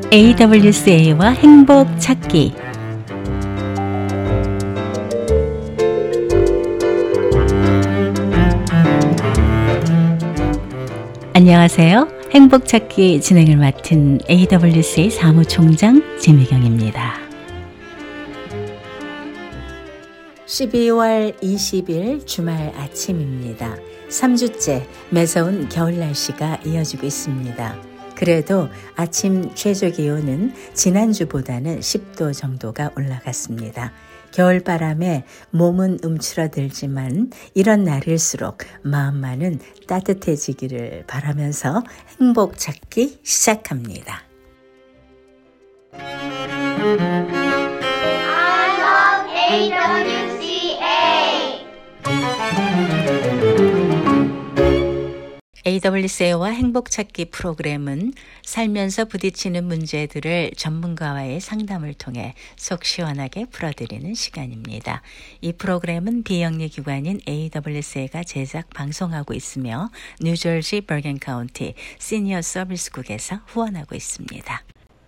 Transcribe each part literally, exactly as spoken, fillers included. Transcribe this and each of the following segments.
에이더블유씨에이와 행복 찾기. 안녕하세요. 행복 찾기 진행을 맡은 에이더블유씨에이 사무총장 진미경입니다. 십이월 이십일 주말 아침입니다. 삼 주째 매서운 겨울 날씨가 이어지고 있습니다. 그래도 아침 최저 기온은 지난주보다는 십 도 정도가 올라갔습니다. 겨울바람에 몸은 움츠러들지만 이런 날일수록 마음만은 따뜻해지기를 바라면서 행복 찾기 시작합니다. I love 에이더블유씨에이. 에이더블유씨에이와 행복 찾기 프로그램은 살면서 부딪히는 문제들을 전문가와의 상담을 통해 속 시원하게 풀어드리는 시간입니다. 이 프로그램은 비영리 기관인 에이더블유씨에이가 제작 방송하고 있으며 뉴저지 버건 카운티 시니어 서비스국에서 후원하고 있습니다.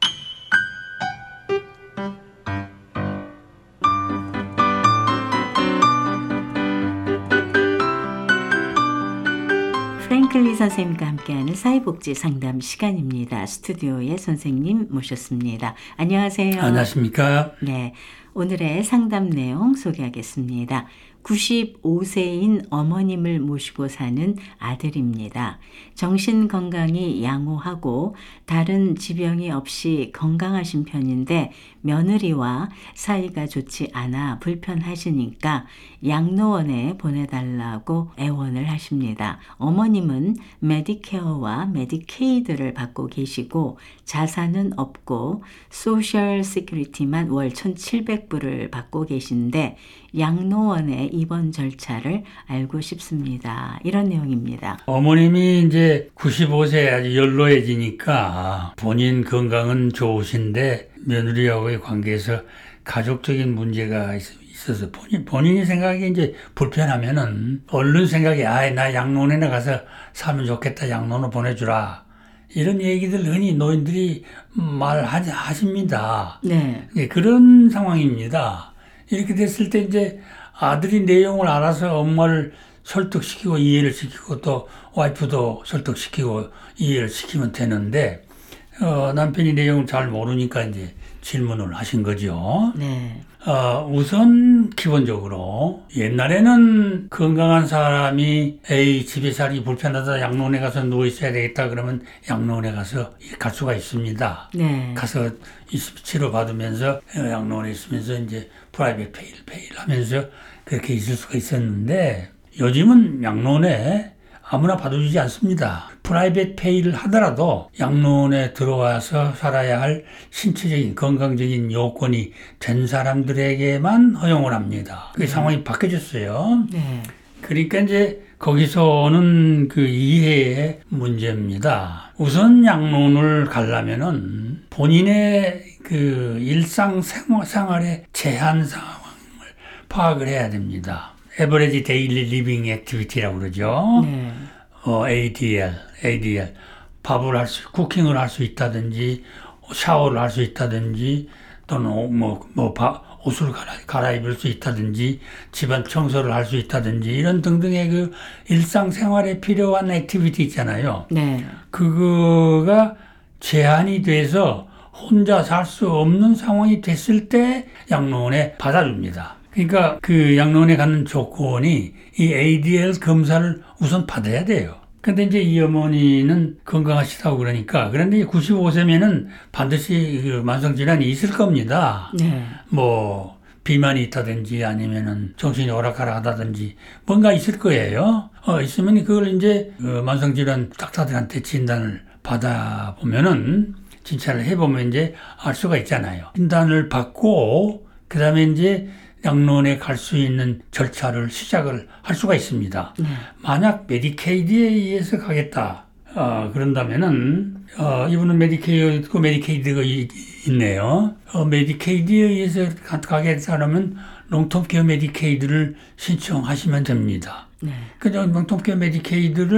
프랭클리 선생님과 함께하는 사회복지 상담 시간입니다. 스튜디오에 선생님 모셨습니다. 안녕하세요. 안녕하십니까? 네, 오늘의 상담 내용 소개하겠습니다. 구십오 세인 어머님을 모시고 사는 아들입니다. 정신건강이 양호하고 다른 지병이 없이 건강하신 편인데 며느리와 사이가 좋지 않아 불편하시니까 양로원에 보내달라고 애원을 하십니다. 어머님은 메디케어와 메디케이드를 받고 계시고 자산은 없고 소셜 시큐리티만 월 천칠백 불을 받고 계신데 양로원의 입원 절차를 알고 싶습니다. 이런 내용입니다. 어머님이 이제 구십오 세 아주 연로해지니까 본인 건강은 좋으신데 며느리하고의 관계에서 가족적인 문제가 있어서 본인, 본인이 생각이 이제 불편하면은 얼른 생각이 아, 나 양로원에 가서 살면 좋겠다. 양로원으로 보내주라. 이런 얘기들 흔히 노인들이 말하십니다. 네. 네, 그런 상황입니다. 이렇게 됐을 때 이제 아들이 내용을 알아서 엄마를 설득시키고 이해를 시키고 또 와이프도 설득시키고 이해를 시키면 되는데 어, 남편이 내용을 잘 모르니까 이제 질문을 하신 거죠. 네. 어, 우선 기본적으로 옛날에는 건강한 사람이 에이 집에 살기 불편하다 양로원에 가서 누워 있어야 되겠다 그러면 양로원에 가서 갈 수가 있습니다. 네. 가서 치료 받으면서 양로원에 있으면서 이제 프라이빗 페이를 페이를 하면서 그렇게 있을 수가 있었는데 요즘은 양로원에 아무나 받아주지 않습니다. 프라이빗 페이를 하더라도 양로원에 들어와서 살아야 할 신체적인 건강적인 요건이 된 사람들에게만 허용을 합니다. 그 네. 상황이 바뀌어졌어요. 네. 그러니까 이제 거기서 오는 그 이해의 문제입니다. 우선 양로원을 가려면은 본인의 그 일상생활의 제한 상황을 파악을 해야 됩니다. Average Daily Living Activity라고 그러죠. 네. 어, 에이디엘, 에이디엘. 밥을 할 수, 쿠킹을 할 수 있다든지, 샤워를 할 수 있다든지, 또는 뭐, 뭐, 바, 옷을 갈아, 갈아입을 수 있다든지, 집안 청소를 할 수 있다든지, 이런 등등의 그 일상생활에 필요한 액티비티 있잖아요. 네. 그거가 제한이 돼서 혼자 살 수 없는 상황이 됐을 때 양로원에 받아줍니다. 그러니까 그 양로원에 가는 조건이 이 에이디엘 검사를 우선 받아야 돼요. 근데 이제 이 어머니는 건강하시다고 그러니까 그런데 구십오 세면은 반드시 그 만성질환이 있을 겁니다. 네. 뭐 비만이 있다든지 아니면은 정신이 오락가락하다든지 뭔가 있을 거예요. 어 있으면 그걸 이제 그 만성질환 닥터들한테 진단을 받아 보면은 진찰을 해보면 이제 알 수가 있잖아요. 진단을 받고 그 다음에 이제 양로원에 갈 수 있는 절차를 시작을 할 수가 있습니다. 네. 만약 메디케이드에 의해서 가겠다. 어, 그런다면은, 어, 이분은 메디케이드 있고 메디케이드가 있네요. 어, 메디케이드에 의해서 가겠다 그러면 롱텀 케어 메디케이드를 신청하시면 됩니다. 네. 그 롱텀 케어 메디케이드를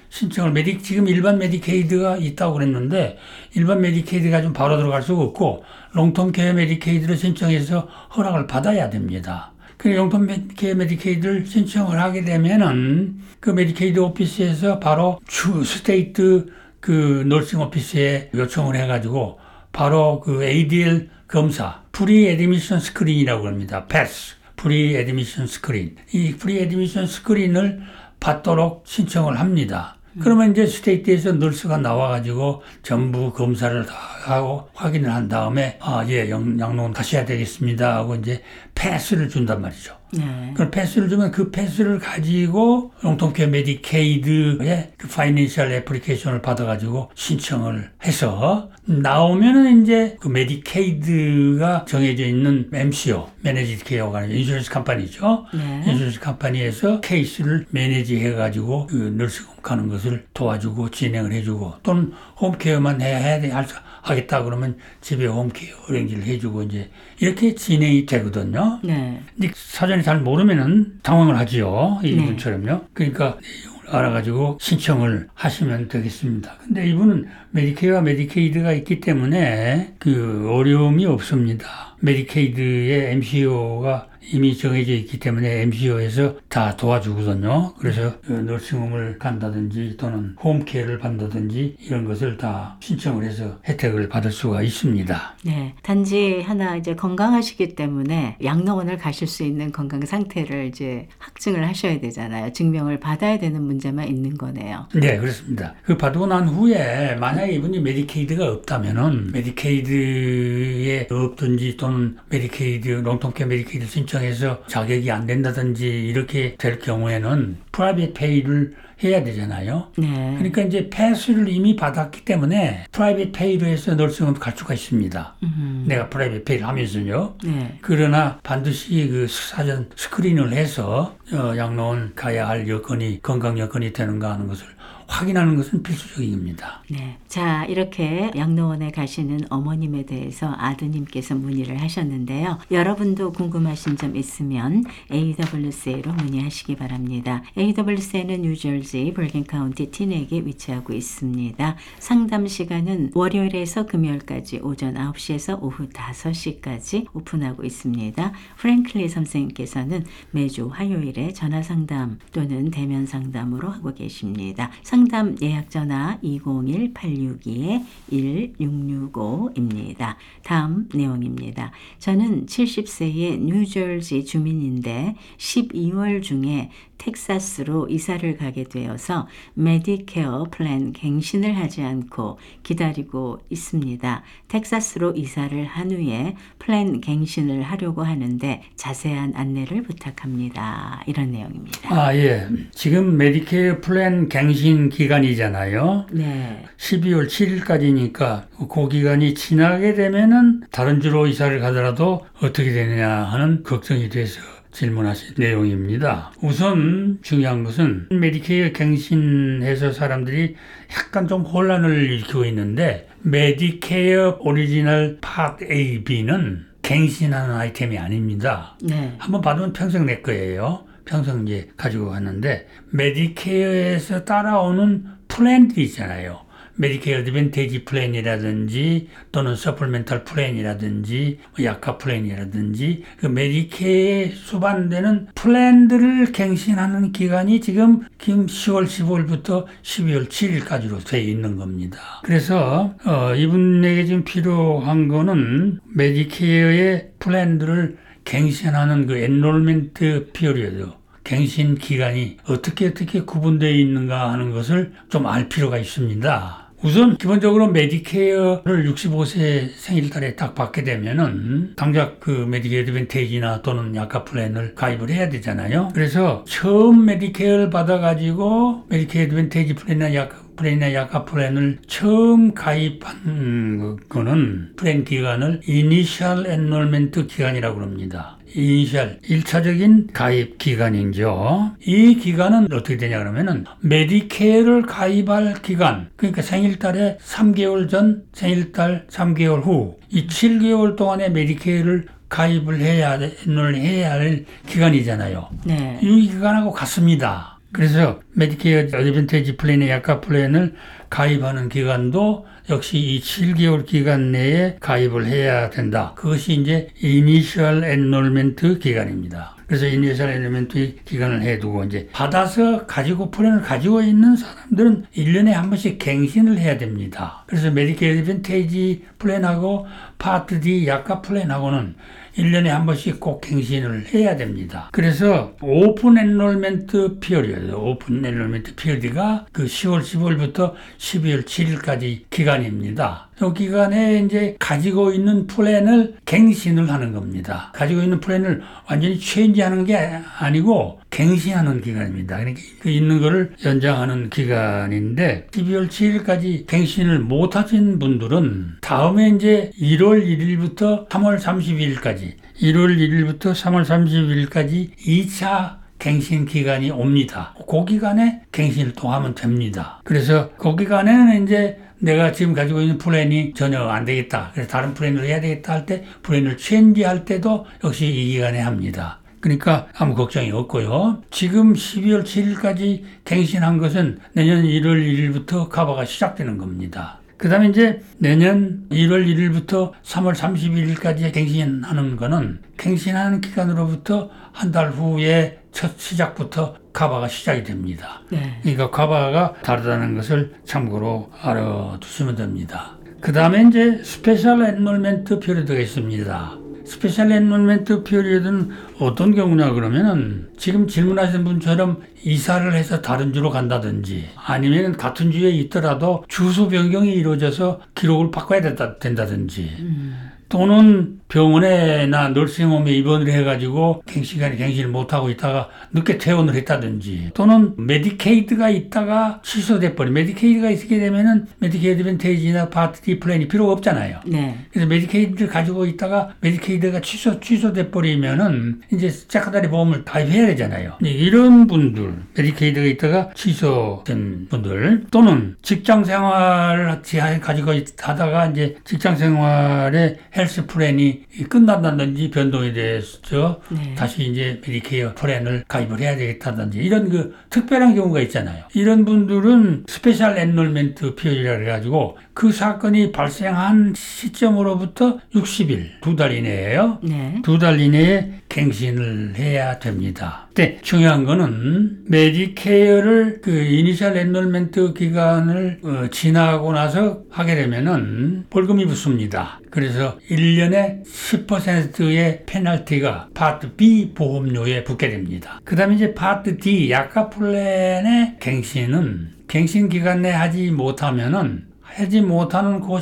신청을 메디 지금 일반 메디케이드가 있다고 그랬는데 일반 메디케이드가 좀 바로 들어갈 수가 없고 롱텀 케어 메디케이드를 신청해서 허락을 받아야 됩니다. 그 롱텀 케어 메디케이드를 신청을 하게 되면은 그 메디케이드 오피스에서 바로 주 스테이트 그 너싱 오피스에 요청을 해가지고 바로 그 에이디엘 검사 프리 에드미션 스크린이라고 합니다. 패스 프리 에드미션 스크린 이 프리 에드미션 스크린을 받도록 신청을 합니다. 그러면 이제 스테이트에서 널스가 나와가지고 전부 검사를 다 하고 확인을 한 다음에 아, 예, 양로원 가셔야 되겠습니다 하고 이제 패스를 준단 말이죠. 네. 그 패스를 주면 그 패스를 가지고 롱텀케어 메디케이드의 그 파이낸셜 애플리케이션을 받아가지고 신청을 해서 나오면은 이제 그 메디케이드가 정해져 있는 엠시오, 매니지 케어가 아니라 인슈런스 컴퍼니죠. 네. 인슈런스 컴퍼니에서 케이스를 매니지 해가지고 그 널스홈 가는 것을 도와주고 진행을 해주고 또는 홈케어만 해야 해야 돼 하겠다 그러면 집에 홈케어 어레인지를 해주고 이제 이렇게 진행이 되거든요. 네. 근데 사전에 잘 모르면은 당황을 하지요. 이분처럼요. 네. 그러니까 내용을 알아가지고 신청을 하시면 되겠습니다. 근데 이분은 메디케어와 메디케이드가 있기 때문에 그 어려움이 없습니다. 메디케이드의 엠시오가 이미 정해져 있기 때문에 엠시오에서 다 도와주거든요. 그래서 너싱홈을 간다든지 또는 홈케어를 받는다든지 이런 것을 다 신청을 해서 혜택을 받을 수가 있습니다. 네. 단지 하나 이제 건강하시기 때문에 양로원을 가실 수 있는 건강 상태를 이제 확증을 하셔야 되잖아요. 증명을 받아야 되는 문제만 있는 거네요. 네, 그렇습니다. 그 받고 난 후에 만약에 이분이 메디케이드가 없다면은 메디케이드에 없든지 또는 메디케이드, 롱텀케어 메디케이드 신청 해서 자격이 안 된다든지 이렇게 될 경우에는 프라이빗 페이를 해야 되잖아요. 네. 그러니까 이제 패스를 이미 받았기 때문에 프라이빗 페이로 해서 널싱홈 갈 수가 있습니다. 음. 내가 프라이빗 페이를 하면서요. 네. 그러나 반드시 그 사전 스크린을 해서 어, 양로원 가야 할 여건이 건강 여건이 되는가 하는 것을 확인하는 것은 필수적입니다. 네. 자, 이렇게 양로원에 가시는 어머님에 대해서 아드님께서 문의를 하셨는데요. 여러분도 궁금하신 점 있으면 에이더블유씨에이로 문의하시기 바랍니다. 에이더블유씨에이는 뉴저지 벌킨 카운티 티넥에 위치하고 있습니다. 상담 시간은 월요일에서 금요일까지 오전 아홉 시에서 오후 다섯 시까지 오픈하고 있습니다. 프랭클리 선생님께서는 매주 화요일에 전화 상담 또는 대면 상담으로 하고 계십니다. 상담 예약 전화 이공일 팔육이 일육육오입니다. 다음 내용입니다. 저는 칠십 세의 뉴저지 주민인데 십이월 중에 텍사스로 이사를 가게 되어서 메디케어 플랜 갱신을 하지 않고 기다리고 있습니다. 텍사스로 이사를 한 후에 플랜 갱신을 하려고 하는데 자세한 안내를 부탁합니다. 이런 내용입니다. 아, 예. 지금 메디케어 플랜 갱신 기간이잖아요. 네. 십이월 칠일까지니까 그 기간이 지나게 되면은 다른 주로 이사를 가더라도 어떻게 되느냐 하는 걱정이 돼서 질문하신 내용입니다. 우선 중요한 것은 메디케어 갱신해서 사람들이 약간 좀 혼란을 일으키고 있는데 메디케어 오리지널 파트 A, B는 갱신하는 아이템이 아닙니다. 네. 한번 받으면 평생 내 거예요. 평생 이제 가지고 갔는데 메디케어에서 따라오는 플랜들이 있잖아요. 메디케어 어드밴티지 플랜이라든지 또는 서플멘탈 플랜이라든지 약화 플랜이라든지 그 메디케어에 수반되는 플랜들을 갱신하는 기간이 지금 시월 십오일부터 십이월 칠일까지로 되어 있는 겁니다. 그래서 어, 이분에게 지금 필요한 거는 메디케어의 플랜들을 갱신하는 그 엔롤멘트 피리어드 갱신 기간이 어떻게 어떻게 구분되어 있는가 하는 것을 좀 알 필요가 있습니다. 우선 기본적으로 메디케어를 육십오 세 생일달에 딱 받게 되면은 당장 그 메디케어 어드밴티지나 또는 약화 플랜을 가입을 해야 되잖아요. 그래서 처음 메디케어를 받아가지고 메디케어 어드밴티지 플랜이나 약화 플랜이나 약화 플랜을 처음 가입한 거는 플랜 기간을 이니셜 엔롤멘트 기간이라고 합니다. 이니셜 일 차적인 가입 기간이죠. 이 기간은 어떻게 되냐 그러면은 메디케어를 가입할 기간, 그러니까 생일달에 삼 개월 전, 생일달 삼 개월 후 이 칠 개월 동안의 메디케어를 가입을 해야 엔롤 해야 할 기간이잖아요. 네. 이 기간하고 같습니다. 그래서 메디케어 어드밴티지 플랜의 약가 플랜을 가입하는 기간도 역시 이 칠 개월 기간 내에 가입을 해야 된다. 그것이 이제 이니셜 엔롤멘트 기간입니다. 그래서 이니셜 엔롤멘트 기간을 해두고 이제 받아서 가지고 플랜을 가지고 있는 사람들은 일 년에 한 번씩 갱신을 해야 됩니다. 그래서 메디케어 어드밴티지 플랜하고 파트 D 약가 플랜하고는 일 년에 한 번씩 꼭 갱신을 해야 됩니다. 그래서 오픈 엔롤멘트 피어리드, 오픈 엔롤멘트 피어리드가 그 시월 십오일부터 십이월 칠일까지 기간입니다. 이 기간에 이제 가지고 있는 플랜을 갱신을 하는 겁니다. 가지고 있는 플랜을 완전히 체인지하는 게 아니고 갱신하는 기간입니다. 그러니까 그 있는 거를 연장하는 기간인데 십이월 칠일까지 갱신을 못 하신 분들은 다음에 이제 일월 일일부터 삼월 삼십일까지 일월 일일부터 삼월 삼십일까지 이 차 갱신 기간이 옵니다. 그 기간에 갱신을 또 하면 됩니다. 그래서 그 기간에는 이제 내가 지금 가지고 있는 플랜이 전혀 안 되겠다. 그래서 다른 플랜을 해야 되겠다 할 때 플랜을 체인지할 때도 역시 이 기간에 합니다. 그러니까 아무 걱정이 없고요. 지금 십이월 칠일까지 갱신한 것은 내년 일월 일일부터 커버가 시작되는 겁니다. 그 다음에 이제 내년 일월 일일부터 삼월 삼십일일까지 갱신하는 거는 갱신하는 기간으로부터 한 달 후에 첫 시작부터 커버가 시작이 됩니다. 네. 그러니까 커버가 다르다는 것을 참고로 알아두시면 됩니다. 그 다음에 이제 스페셜 엔롤멘트 피리드가 있습니다. 스페셜 엔롤멘트 피리드는 어떤 경우냐 그러면은 지금 질문하신 분처럼 이사를 해서 다른 주로 간다든지 아니면 같은 주에 있더라도 주소 변경이 이루어져서 기록을 바꿔야 된다, 된다든지 음. 또는 병원에나 널싱홈에 입원을 해가지고 갱신간에 갱신을 못하고 있다가 늦게 퇴원을 했다든지 또는 메디케이드가 있다가 취소돼 버린 메디케이드가 있게 되면은 메디케이드 어드밴티지나 파트 D 플랜이 필요가 없잖아요. 네. 그래서 메디케이드를 가지고 있다가 메디케이드가 취소, 취소돼 버리면은 이제 세컨다리 보험을 가입해야 되잖아요. 이런 분들, 메디케이드가 있다가 취소된 분들 또는 직장 생활을 가지고 하다가 이제 직장 생활에 헬스 플랜이 끝난다든지 변동에 대해서 네. 다시 이제 메디케어 플랜을 가입을 해야 되겠다든지 이런 그 특별한 경우가 있잖아요. 이런 분들은 스페셜 엔롤멘트 피어리드라 해가지고 그 사건이 발생한 시점으로부터 육십 일, 두 달 이내에요. 네. 두 달 이내에 갱신을 해야 됩니다. 네, 중요한 거는 메디케어를 그 이니셜 엔롤멘트 기간을 어, 지나고 나서 하게 되면은 벌금이 붙습니다. 그래서 일 년에 십 퍼센트의 페널티가 파트 B 보험료에 붙게 됩니다. 그 다음에 이제 파트 D 약가 플랜의 갱신은 갱신 기간 내에 하지 못하면은 하지 못하는 그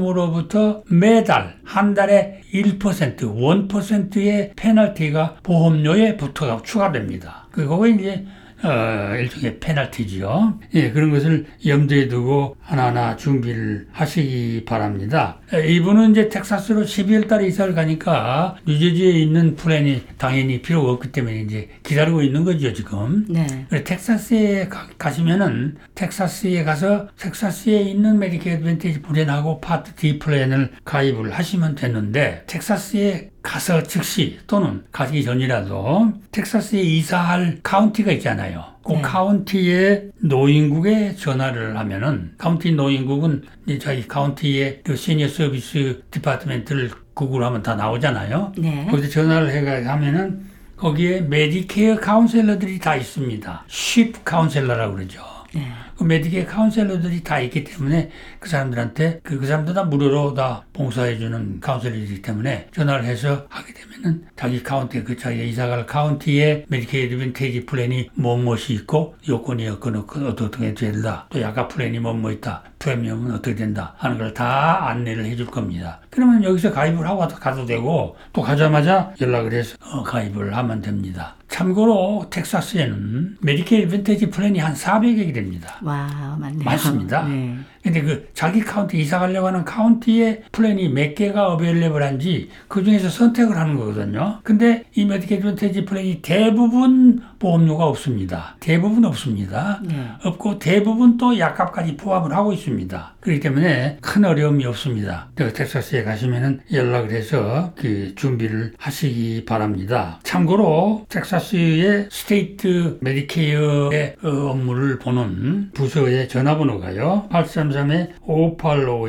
시점으로부터 매달 한 달에 일 퍼센트, 일 퍼센트의 페널티가 보험료에 붙어 추가됩니다. 그거 이제 어, 일종의 페널티지요. 예, 그런 것을 염두에 두고 하나하나 준비를 하시기 바랍니다. 이분은 이제 텍사스로 십이월 달에 이사를 가니까 뉴저지에 있는 플랜이 당연히 필요가 없기 때문에 이제 기다리고 있는 거죠, 지금. 네. 그래서 텍사스에 가, 가시면은 텍사스에 가서 텍사스에 있는 메디케어 어드밴티지 플랜하고 파트 D 플랜을 가입을 하시면 되는데 텍사스에 가서 즉시 또는 가기 전이라도 텍사스에 이사할 카운티가 있잖아요. 그 네. 카운티의 노인국에 전화를 하면은 카운티 노인국은 저희 카운티의 그 시니어 서비스 디파트멘트를 구글 하면 다 나오잖아요. 네. 거기서 전화를 해가 하면은 거기에 메디케어 카운셀러들이 다 있습니다. 쉽 카운셀러라고 그러죠. 네. 그 메디케어 카운셀러들이 다 있기 때문에 그 사람들한테 그, 그 사람들 다 무료로 다 봉사해주는 카운셀러들이기 때문에 전화를 해서 하게 되면은 자기 카운티 그 자기 이사갈 카운티에 메디케어 어드밴티지 플랜이 뭐뭇이 있고 요건이 어떻게 어떻게 된다 또 약가 플랜이 뭐뭐 있다 프리미엄은 어떻게 된다 하는 걸 다 안내를 해줄 겁니다. 그러면 여기서 가입을 하고 가도 되고 또 가자마자 연락을 해서 어, 가입을 하면 됩니다. 참고로 텍사스에는 메디케어 어드밴티지 플랜이 한 사백억이 됩니다. 와, 맞네요. 많습니다. 네. 근데 그 자기 카운티 이사 가려고 하는 카운티의 플랜이 몇 개가 어베일레블한지 그 중에서 선택을 하는 거거든요. 근데 이 메디케이드 어드밴티지 플랜이 대부분 보험료가 없습니다. 대부분 없습니다. 네. 없고 대부분 또 약값까지 포함을 하고 있습니다. 그렇기 때문에 큰 어려움이 없습니다. 텍사스에 가시면은 연락을 해서 그 준비를 하시기 바랍니다. 참고로 텍사스의 스테이트 메디케어의 업무를 보는 부서의 전화번호가요. 팔삼삼 오팔오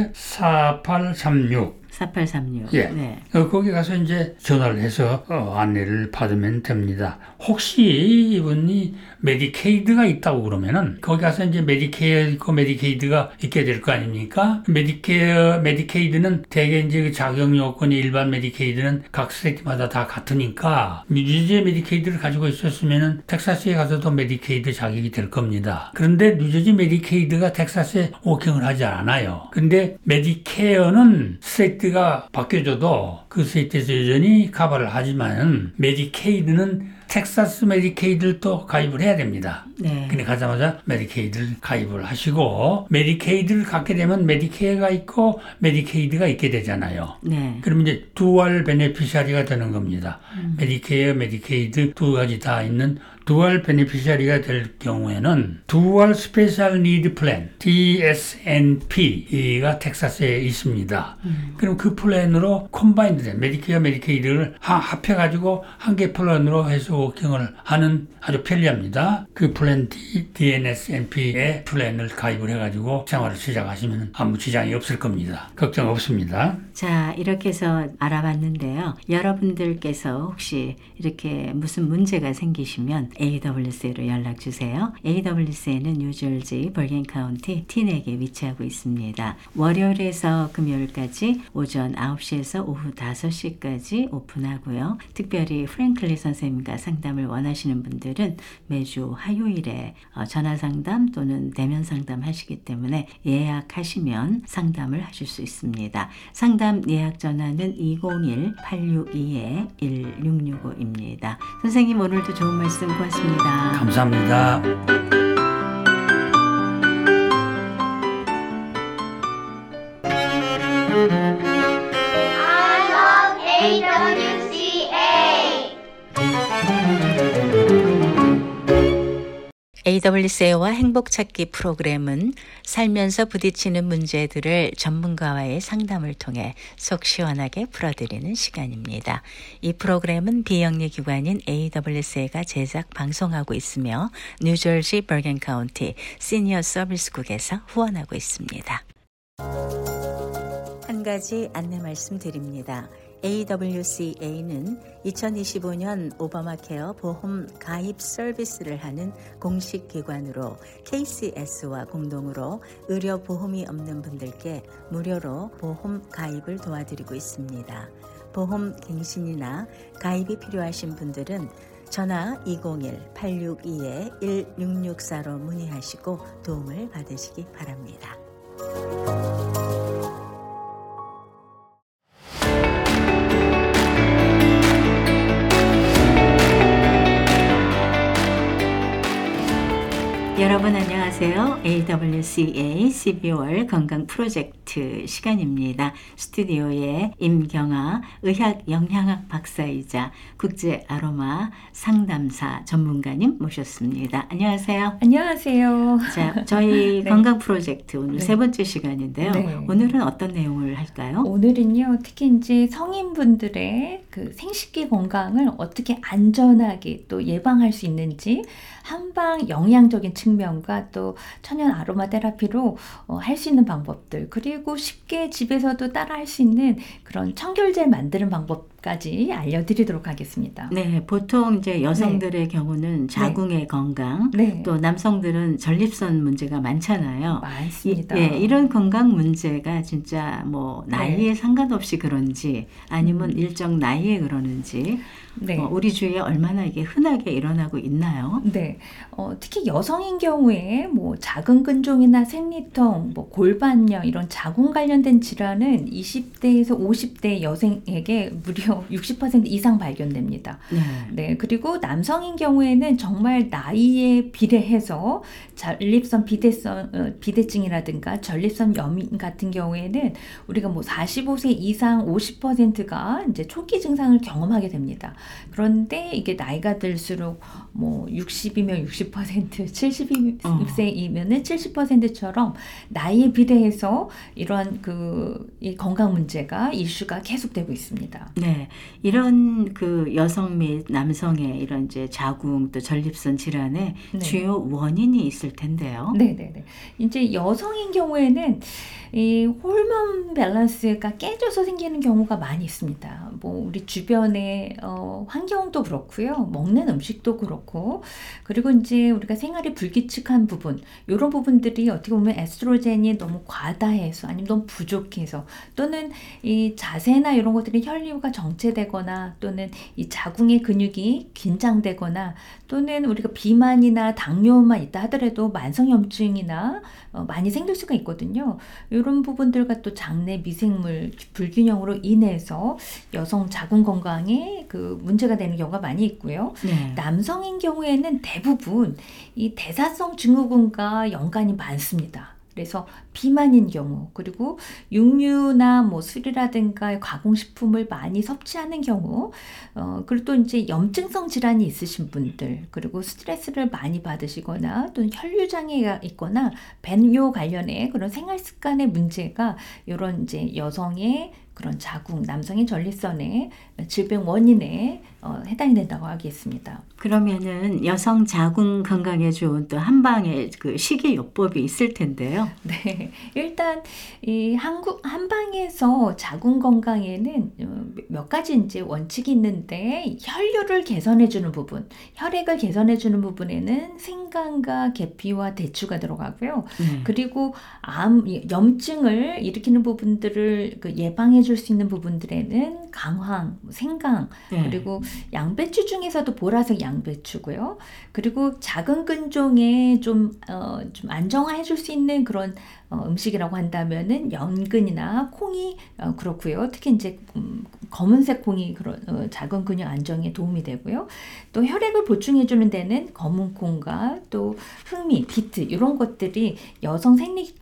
사팔삼육 사팔삼육. 예. 네. 어, 거기 가서 이제 전화를 해서 어, 안내를 받으면 됩니다. 혹시 이분이 메디케이드가 있다고 그러면은 거기 가서 이제 메디케어 있고 메디케이드가 있게 될 거 아닙니까? 메디케어, 메디케이드는 대개 이제 그 자격 요건이 일반 메디케이드는 각 스테이트마다 다 같으니까 뉴저지의 메디케이드를 가지고 있었으면은 텍사스에 가서도 메디케이드 자격이 될 겁니다. 그런데 뉴저지 메디케이드가 텍사스에 워킹을 하지 않아요. 근데 메디케어는 스테이트 가 바뀌어져도 그 스테이트에서 여전히 커버를 하지만 메디케이드는 텍사스 메디케이드를 또 가입을 해야 됩니다. 네. 근데 가자마자 메디케이드를 가입을 하시고 메디케이드를 갖게 되면 메디케어가 있고 메디케이드가 있게 되잖아요. 네. 그러면 이제 두알 베네피샤리가 되는 겁니다. 음. 메디케어, 메디케이드 두 가지 다 있는 두알 베네피샤리가 될 경우에는 두알 스페셜 니드 플랜 디 에스 엔 피가 텍사스에 있습니다. 음. 그럼 그 플랜으로 콤바인드 된 메디케어, 메디케이드를 합해가지고 한 개 플랜으로 해서 워킹을 하는 아주 편리합니다. 그 플랜 디 엔 에스 엔 피의 플랜을 가입을 해가지고 생활을 시작하시면 아무 지장이 없을 겁니다. 걱정 없습니다. 자, 이렇게 해서 알아봤는데요. 여러분들께서 혹시 이렇게 무슨 문제가 생기시면 에이더블유씨에이로 연락 주세요. 에이더블유씨에이는 뉴저지 버긴 카운티 티넥에 위치하고 있습니다. 월요일에서 금요일까지 오전 아홉 시에서 오후 다섯 시까지 오픈하고요. 특별히 프랭클리 선생님과 상담을 원하시는 분들은 매주 화요일에 전화 상담 또는 대면 상담 하시기 때문에 예약하시면 상담을 하실 수 있습니다. 상담 예약 전화는 이공일 팔육이 일육육오입니다. 선생님 오늘도 좋은 말씀 고맙습니다. 감사합니다. I love 에이더블유씨에이. 에이더블유씨에이와 행복찾기 프로그램은 살면서 부딪히는 문제들을 전문가와의 상담을 통해 속 시원하게 풀어드리는 시간입니다. 이 프로그램은 비영리 기관인 에이더블유씨에이가 제작 방송하고 있으며 뉴저지 버긴 카운티 시니어 서비스국에서 후원하고 있습니다. 한 가지 안내 말씀드립니다. 에이더블유씨에이는 이천이십오 년 오바마케어 보험 가입 서비스를 하는 공식 기관으로 케이씨에스와 공동으로 의료 보험이 없는 분들께 무료로 보험 가입을 도와드리고 있습니다. 보험 갱신이나 가입이 필요하신 분들은 전화 이공일 팔육이 일육육사로 문의하시고 도움을 받으시기 바랍니다. 여러분 안녕하세요. 에이더블유씨에이 십이월 건강 프로젝트 시간입니다. 스튜디오에 임경아 의학 영양학 박사이자 국제 아로마 상담사 전문가님 모셨습니다. 안녕하세요. 안녕하세요. 자, 저희 네. 건강 프로젝트 오늘 네. 세 번째 시간인데요. 네. 오늘은 어떤 내용을 할까요? 오늘은요, 특히 이제 성인분들의 그 생식기 건강을 어떻게 안전하게 또 예방할 수 있는지 한방 영양적인 측면과 또 천연 아로마 테라피로 어, 할 수 있는 방법들, 그리고 쉽게 집에서도 따라 할 수 있는 그런 청결제 만드는 방법까지 알려드리도록 하겠습니다. 네, 보통 이제 여성들의 경우는 자궁의 건강, 네. 또 남성들은 전립선 문제가 많잖아요. 많습니다. 이, 예, 이런 건강 문제가 진짜 뭐 나이에 네. 상관없이 그런지 아니면 음. 일정 나이에 그러는지 네. 어, 우리 주위에 얼마나 이게 흔하게 일어나고 있나요? 네, 어, 특히 여성인 경우에 뭐 작은 근종이나 생리통, 뭐 골반염 이런 자궁 관련된 질환은 이십 대에서 오십 대 여성에게 무려 그래서 육십 퍼센트 이상 발견됩니다. 네. 네, 그리고 남성인 경우에는 정말 나이에 비례해서 전립선 비대성, 어, 비대증이라든가 전립선 염 같은 경우에는 우리가 뭐 사십오 세 이상 오십 퍼센트가 이제 초기 증상을 경험하게 됩니다. 그런데 이게 나이가 들수록 뭐 육십이면 육십 퍼센트, 칠십 세이면은 칠십 퍼센트처럼 나이에 비례해서 이러한 그 이 건강 문제가 이슈가 계속되고 있습니다. 네, 이런 그 여성 및 남성의 이런 이제 자궁 또 전립선 질환의 네. 주요 원인이 있을 텐데요. 네네네. 이제 여성인 경우에는 이 호르몬 밸런스가 깨져서 생기는 경우가 많이 있습니다. 뭐 우리 주변의 어, 환경도 그렇고요, 먹는 음식도 그렇고, 그리고 이제 우리가 생활이 불규칙한 부분, 이런 부분들이 어떻게 보면 에스트로겐이 너무 과다해서 아니면 너무 부족해서 또는 이 자세나 이런 것들이 혈류가 정체되거나 또는 이 자궁의 근육이 긴장되거나 또는 우리가 비만이나 당뇨만 있다 하더라도 만성염증이나 어, 많이 생길 수가 있거든요. 이런 부분들과 또 장내 미생물 불균형으로 인해서 여성 자궁 건강에 그 문제가 되는 경우가 많이 있고요. 네. 남성인 경우에는 대부분 이 대사성 증후군과 연관이 많습니다. 그래서 비만인 경우, 그리고 육류나 뭐 술이라든가 가공식품을 많이 섭취하는 경우, 어, 그리고 또 이제 염증성 질환이 있으신 분들, 그리고 스트레스를 많이 받으시거나 또는 혈류 장애가 있거나 배뇨 관련해 그런 생활 습관의 문제가 이런 이제 여성의 그런 자궁, 남성의 전립선의 질병 원인에 어, 해당이 된다고 하겠습니다. 그러면은 여성 자궁 건강에 좋은 또 한방의 그 식이요법이 있을 텐데요. 네, 일단 이 한국 한방에서 자궁 건강에는 몇 가지 이제 원칙이 있는데, 혈류를 개선해주는 부분, 혈액을 개선해주는 부분에는 생강과 계피와 대추가 들어가고요. 네. 그리고 암, 염증을 일으키는 부분들을 그 예방해줄 수 있는 부분들에는 강황, 생강, 네. 그리고 양배추 중에서도 보라색 양배추고요. 그리고 작은 근종에 좀, 어, 좀 안정화해줄 수 있는 그런 어, 음식이라고 한다면은 연근이나 콩이 어, 그렇고요. 특히 이제 음, 검은색 콩이 그런 어, 작은 근육 안정에 도움이 되고요. 또 혈액을 보충해주는 데는 검은 콩과 또 흑미, 비트 이런 것들이 여성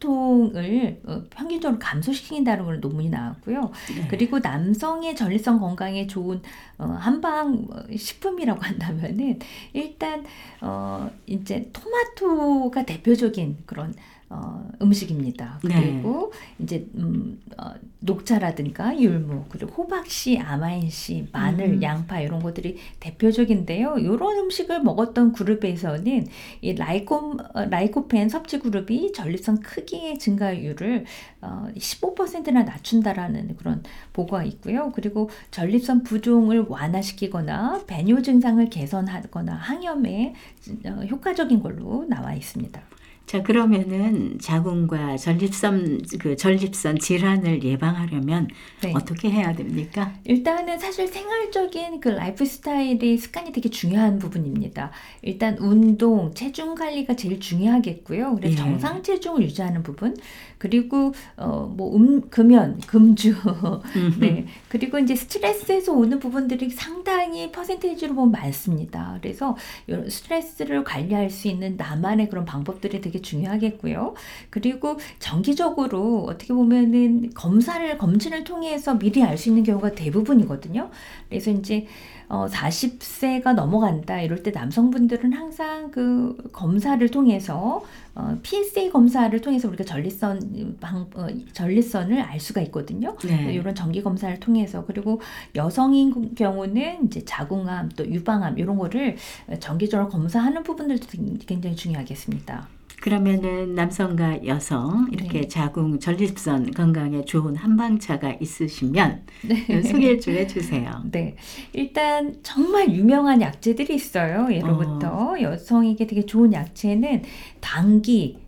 생리통을 어, 평균적으로 감소시킨다는 그런 논문이 나왔고요. 네. 그리고 남성의 전립선 건강에 좋은 어, 한방 식품이라고 한다면은 일단 어, 이제 토마토가 대표적인 그런 어, 음식입니다. 그리고 네. 이제 음, 어, 녹차라든가 율무, 그리고 호박씨, 아마인씨, 마늘, 음. 양파 이런 것들이 대표적인데요. 이런 음식을 먹었던 그룹에서는 이 라이코, 어, 라이코펜 섭취 그룹이 전립선 크기의 증가율을 어, 십오 퍼센트나 낮춘다라는 그런 보고가 있고요. 그리고 전립선 부종을 완화시키거나 배뇨 증상을 개선하거나 항염에 어, 효과적인 걸로 나와 있습니다. 자, 그러면은 자궁과 전립선 그 전립선 질환을 예방하려면 네. 어떻게 해야 됩니까? 일단은 사실 생활적인 그 라이프 스타일이 습관이 되게 중요한 부분입니다. 일단 운동, 체중 관리가 제일 중요하겠고요. 그래서 예. 정상 체중을 유지하는 부분, 그리고 어뭐 음, 금연, 금주, 네. 그리고 이제 스트레스에서 오는 부분들이 상당히 퍼센테이지로 보면 많습니다. 그래서 이런 스트레스를 관리할 수 있는 나만의 그런 방법들이 되게 중요하겠고요. 그리고 정기적으로 어떻게 보면은 검사를 검진을 통해서 미리 알 수 있는 경우가 대부분이거든요. 그래서 이제 어, 사십 세가 넘어간다 이럴 때 남성분들은 항상 그 검사를 통해서 어, 피에스에이 검사를 통해서 우리가 전립선 방, 어, 전립선을 알 수가 있거든요. 네. 이런 정기 검사를 통해서. 그리고 여성인 경우는 이제 자궁암 또 유방암 이런 거를 정기적으로 검사하는 부분들도 굉장히 중요하겠습니다. 그러면은 남성과 여성 이렇게 네. 자궁 전립선 건강에 좋은 한방차가 있으시면 네. 소개 좀 해주세요. 네, 일단 정말 유명한 약재들이 있어요. 예로부터 어. 여성에게 되게 좋은 약재는 당귀,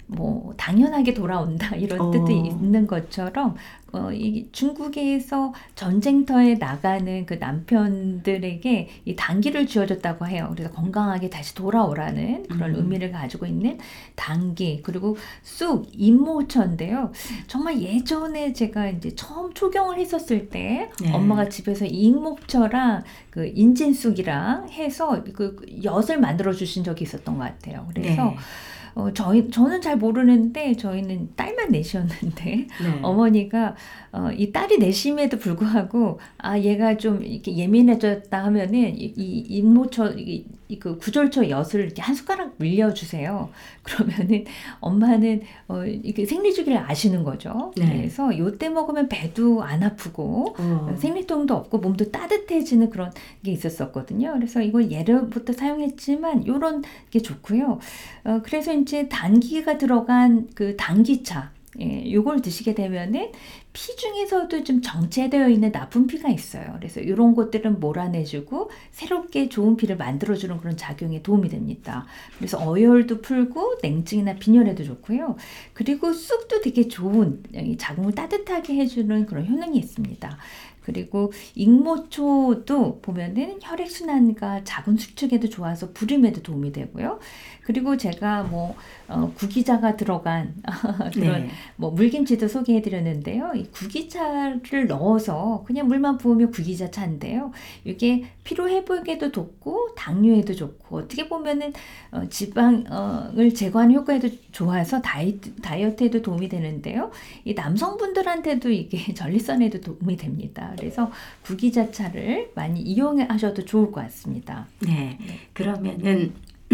뭐 당연하게 돌아온다 이런 어. 뜻도 있는 것처럼 어, 이 중국에서 전쟁터에 나가는 그 남편들에게 이 단기를 주어졌다고 해요. 그래서 건강하게 다시 돌아오라는 그런 음. 의미를 가지고 있는 단기, 그리고 쑥, 임모처인데요. 정말 예전에 제가 이제 처음 초경을 했었을 때 네. 엄마가 집에서 이익목처랑 그 인진쑥이랑 해서 그 엿을 만들어 주신 적이 있었던 것 같아요. 그래서 네. 어, 저희, 저는 잘 모르는데 저희는 딸만 넷이었는데 네. 어머니가 어, 이 딸이 넷임에도 불구하고 아 얘가 좀 이렇게 예민해졌다 하면은 이, 이 인모초 이, 이 그 구절초 엿을 이렇게 한 숟가락 물려주세요. 그러면은 엄마는 어, 이게 생리주기를 아시는 거죠. 네. 그래서 요때 먹으면 배도 안 아프고 어. 생리통도 없고 몸도 따뜻해지는 그런 게 있었었거든요. 그래서 이걸 예로부터 사용했지만 요런 게 좋고요. 어, 그래서 이제 단기가 들어간 그 단기차, 예, 요걸 드시게 되면은 피 중에서도 좀 정체되어 있는 나쁜 피가 있어요. 그래서 이런 것들은 몰아내주고 새롭게 좋은 피를 만들어주는 그런 작용에 도움이 됩니다. 그래서 어혈도 풀고 냉증이나 빈혈에도 좋고요. 그리고 쑥도 되게 좋은 이 자궁을 따뜻하게 해주는 그런 효능이 있습니다. 그리고 익모초도 보면은 혈액순환과 자궁 수축에도 좋아서 불임에도 도움이 되고요. 그리고 제가 뭐 어, 구기자가 들어간 그런 네. 뭐 물김치도 소개해드렸는데요. 이 구기차를 넣어서 그냥 물만 부으면 구기자차인데요. 이게 피로 회복에도 좋고 당뇨에도 좋고 어떻게 보면은 어, 지방을 제거하는 효과에도 좋아서 다이어트, 다이어트에도 도움이 되는데요. 이 남성분들한테도 이게 전립선에도 도움이 됩니다. 그래서 구기자차를 많이 이용하셔도 좋을 것 같습니다. 네. 그러면은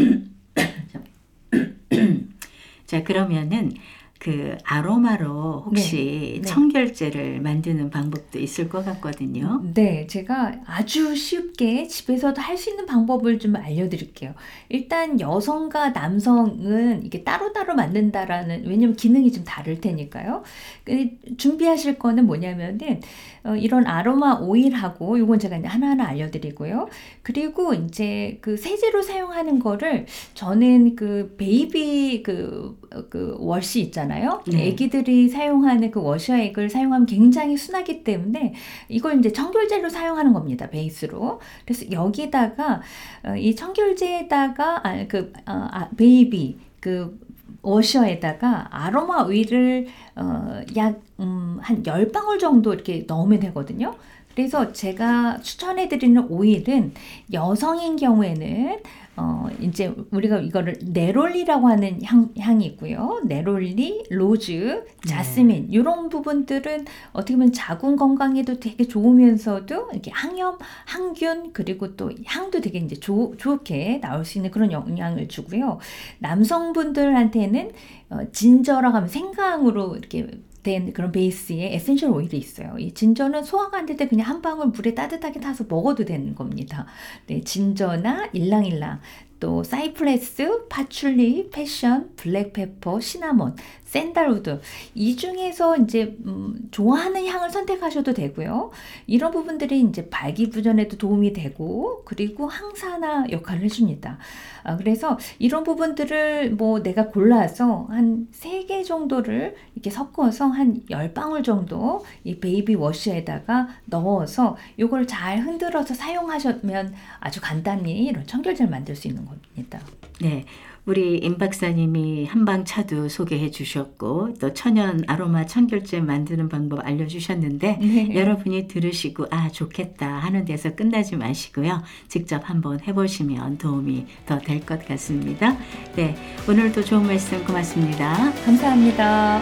자, 그러면은 그 아로마로 혹시 네, 네. 청결제를 만드는 방법도 있을 것 같거든요. 네, 제가 아주 쉽게 집에서도 할 수 있는 방법을 좀 알려드릴게요. 일단 여성과 남성은 이게 따로따로 만든다라는, 왜냐면 기능이 좀 다를 테니까요. 그 준비하실 거는 뭐냐면은 어, 이런 아로마 오일하고 이건 제가 이제 하나하나 알려드리고요. 그리고 이제 그 세제로 사용하는 거를 저는 그 베이비 그, 그 워시 있잖아요. 네. 애기들이 사용하는 그 워셔액을 사용하면 굉장히 순하기 때문에 이걸 이제 청결제로 사용하는 겁니다. 베이스로. 그래서 여기다가 어, 이 청결제에다가 아, 그 어, 아, 베이비 그 워셔에다가 아로마 오일을 어, 약 음, 한 열 방울 정도 이렇게 넣으면 되거든요. 그래서 제가 추천해드리는 오일은 여성인 경우에는 어, 이제 우리가 이거를 네롤리라고 하는 향, 향이 있고요. 네롤리, 로즈, 자스민, 이런 부분들은 어떻게 보면 자궁 건강에도 되게 좋으면서도 이렇게 항염, 항균, 그리고 또 향도 되게 이제 조, 좋게 나올 수 있는 그런 영향을 주고요. 남성분들한테는 어, 진저라고 하면 생강으로 이렇게 된 그런 베이스의 에센셜 오일이 있어요. 이 진저는 소화가 안 될 때 그냥 한 방울 물에 따뜻하게 타서 먹어도 되는 겁니다. 네, 진저나 일랑일랑, 또 사이프레스, 파출리, 패션, 블랙페퍼, 시나몬, 샌달우드, 이 중에서 이제 음, 좋아하는 향을 선택하셔도 되고요. 이런 부분들이 이제 발기부전에도 도움이 되고 그리고 항산화 역할을 해줍니다. 아, 그래서 이런 부분들을 뭐 내가 골라서 한 세 개 정도를 이렇게 섞어서 한 열 방울 정도 이 베이비 워시에다가 넣어서 이걸 잘 흔들어서 사용하시면 아주 간단히 이런 청결제를 만들 수 있는 겁니다. 네. 우리 임 박사님이 한방차도 소개해 주셨고 또 천연 아로마 청결제 만드는 방법 알려주셨는데 네. 여러분이 들으시고 아 좋겠다 하는 데서 끝나지 마시고요. 직접 한번 해보시면 도움이 더 될 것 같습니다. 네, 오늘도 좋은 말씀 고맙습니다. 감사합니다.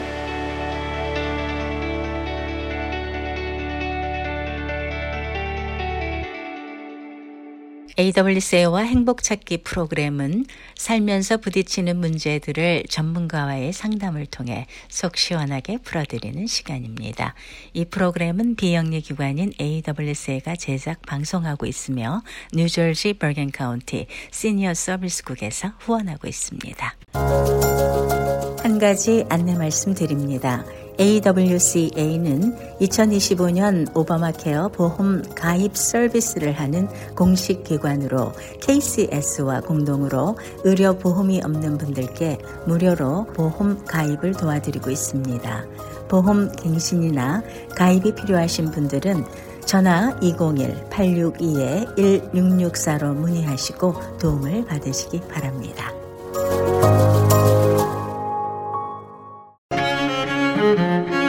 에이더블유씨에이와 행복찾기 프로그램은 살면서 부딪히는 문제들을 전문가와의 상담을 통해 속 시원하게 풀어드리는 시간입니다. 이 프로그램은 비영리 기관인 에이더블유씨에이가 제작 방송하고 있으며 뉴저지 버겐 카운티 시니어 서비스국에서 후원하고 있습니다. 한 가지 안내 말씀 드립니다. 에이더블유씨에이는 이천이십오 년 오바마 케어 보험 가입 서비스를 하는 공식 기관으로 케이씨에스와 공동으로 의료 보험이 없는 분들께 무료로 보험 가입을 도와드리고 있습니다. 보험 갱신이나 가입이 필요하신 분들은 전화 이공일 팔육이 일육육사로 문의하시고 도움을 받으시기 바랍니다. Thank you.